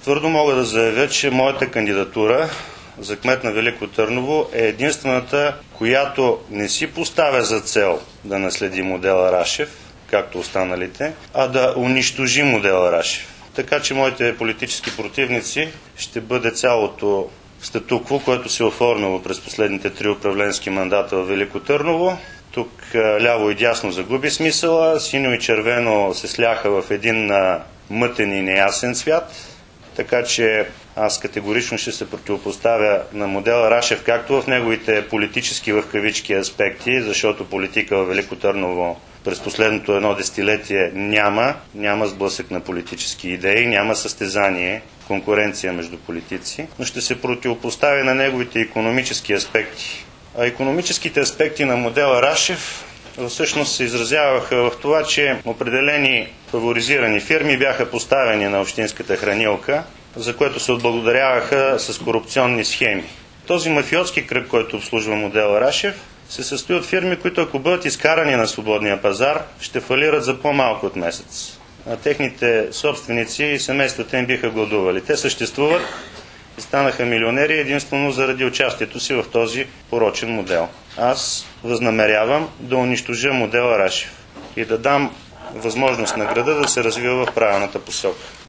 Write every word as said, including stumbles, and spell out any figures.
Твърдо мога да заявя, че моята кандидатура за кмет на Велико Търново е единствената, която не си поставя за цел да наследи модела Рашев, както останалите, а да унищожи модела Рашев. Така че моите политически противници ще бъде цялото статукво, което се е оформило през последните три управленски мандата в Велико Търново. Тук ляво и дясно загуби смисъла, синьо и червено се сляха в един мътен и неясен свят. Така че аз категорично ще се противопоставя на модела Рашев, както в неговите политически в кавички аспекти, защото политика в Велико Търново през последното едно десетилетие няма, няма сблъсък на политически идеи, няма състезание, конкуренция между политици, но ще се противопоставя на неговите икономически аспекти. А икономическите аспекти на модела Рашев всъщност се изразяваха в това, че определени фаворизирани фирми бяха поставени на общинската хранилка, за което се отблагодаряваха с корупционни схеми. Този мафиотски кръг, който обслужва модела Рашев, се състои от фирми, които ако бъдат изкарани на свободния пазар, ще фалират за по-малко от месец. А техните собственици и семействата им биха гладували. Те съществуват и станаха милионери единствено заради участието си в този порочен модел. Аз възнамерявам да унищожа модела Рашев и да дам възможност на града да се развива в правилната посока.